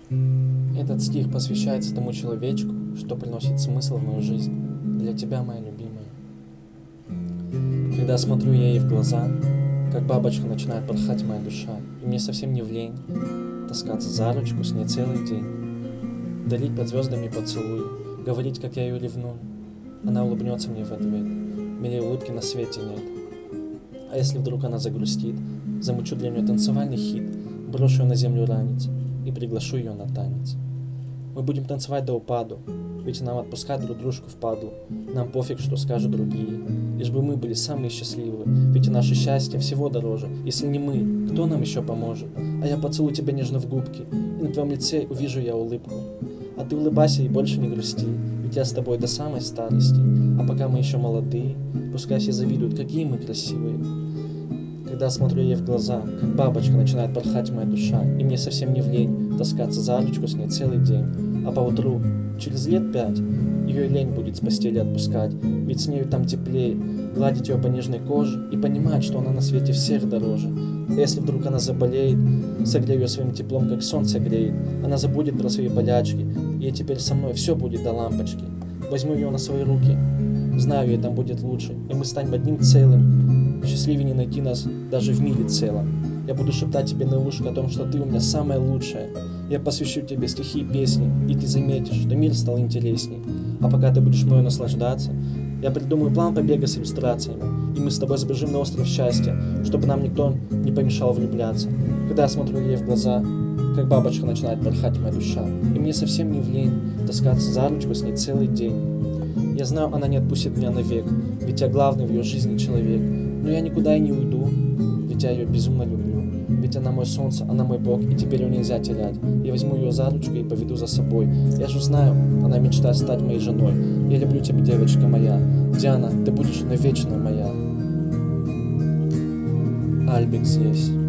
Этот стих посвящается тому человечку, что приносит смысл в мою жизнь. Для тебя, моя любимая. Когда смотрю я ей в глаза, как бабочка начинает порхать моя душа, и мне совсем не в лень таскаться за ручку с ней целый день, дарить под звездами поцелуи, говорить, как я ее ревную. Она улыбнется мне в ответ, милее улыбки на свете нет. А если вдруг она загрустит, замучу для нее танцевальный хит, брошу ее на землю ранец и приглашу ее на танец. Мы будем танцевать до упаду, ведь нам отпускать друг дружку впадлу. Нам пофиг, что скажут другие, лишь бы мы были самые счастливые, ведь и наше счастье всего дороже. Если не мы, кто нам еще поможет? А я поцелую тебя нежно в губки, и на твоем лице увижу я улыбку. А ты улыбайся и больше не грусти, ведь я с тобой до самой старости. А пока мы еще молодые, пускай все завидуют, какие мы красивые. Когда смотрю ей в глаза, как бабочка начинает порхать моя душа, и мне совсем не в лень таскаться за ручку с ней целый день. А поутру, через лет 5, ее лень будет с постели отпускать, ведь с нею там теплее, гладить ее по нежной коже и понимать, что она на свете всех дороже. А если вдруг она заболеет, согрею ее своим теплом, как солнце греет, она забудет про свои болячки, и теперь со мной все будет до лампочки. Возьму ее на свои руки, знаю, ей там будет лучше, и мы станем одним целым. Счастливее не найти нас даже в мире целом. Я буду шептать тебе на ушко о том, что ты у меня самая лучшая. Я посвящу тебе стихи и песни, и ты заметишь, что мир стал интересней. А пока ты будешь мною наслаждаться, я придумаю план побега с иллюстрациями, и мы с тобой сбежим на остров счастья, чтобы нам никто не помешал влюбляться. Когда я смотрю ей в глаза, как бабочка начинает порхать моя душа, и мне совсем не в лень таскаться за ручку с ней целый день. Я знаю, она не отпустит меня навек, ведь я главный в ее жизни человек. Но я никуда и не уйду, ведь я ее безумно люблю. Ведь она мое солнце, она мой бог, и теперь ее нельзя терять. Я возьму ее за ручку и поведу за собой. Я же знаю, она мечтает стать моей женой. Я люблю тебя, девочка моя. Диана, ты будешь навечно моя. Альбик здесь.